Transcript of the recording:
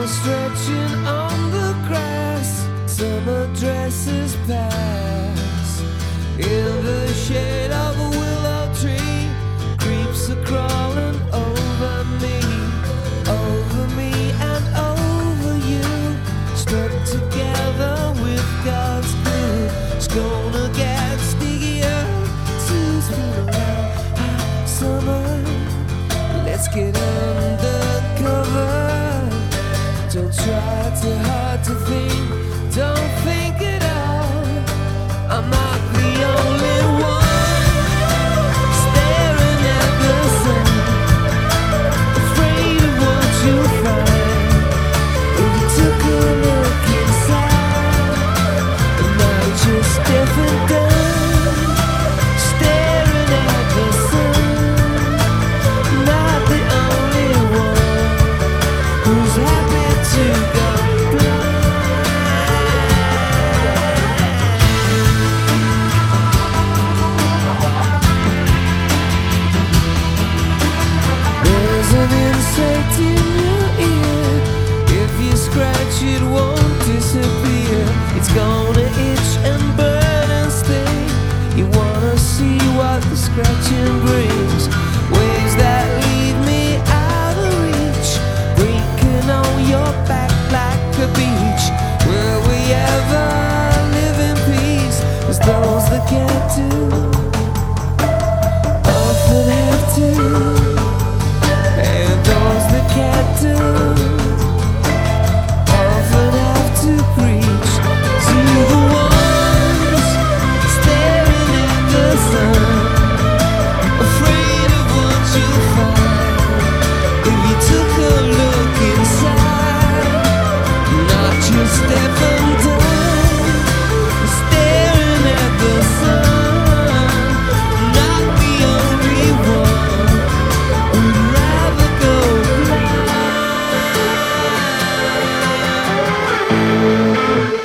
stretching on the grass, summer dresses pass. In the shade of a willow tree, creeps are crawling over me and over you. Stuck together with God's glue. It's gonna get stickier to spin around. Hot summer, let's get undercover. Don't try too hard to think, don't think at all. I'm not the only one staring at the sun, afraid of what you'll find if you took a look inside. And now you're just deaf and dumb, staring at the sun. Not the only one who's happy to go blind. There's an insect in your ear. If you scratch it won't disappear. It's gonna itch and burn and sting. You wanna see what the scratching brings. Waves that leave me out of reach, breaking on your back like a beach. Will we ever live in peace? 'Cause those that can't do often have to, and those that can't do often have to preach to the ones staring at the sun, afraid of what you'll find if you took a look inside. Not just deaf and dumb, staring at the sun. Not the only one who'd rather go blind.